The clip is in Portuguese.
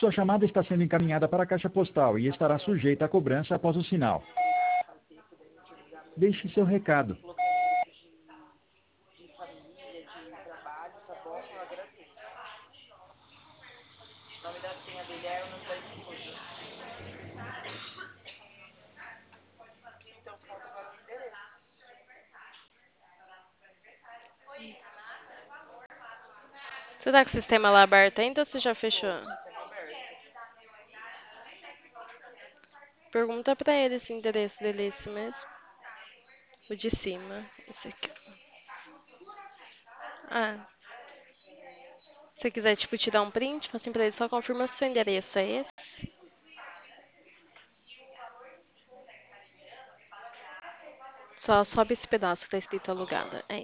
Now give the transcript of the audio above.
Sua chamada está sendo encaminhada para a caixa postal e estará sujeita a cobrança após o sinal. Deixe seu recado. Você tá com o sistema lá aberto ainda ou você já fechou? Pergunta pra ele se o endereço dele é esse mesmo. O de cima. Esse aqui. Ah, se você quiser, tipo, te dar um print, fala assim pra ele, só confirma se o seu endereço é esse. Só sobe esse pedaço que tá escrito alugada. É.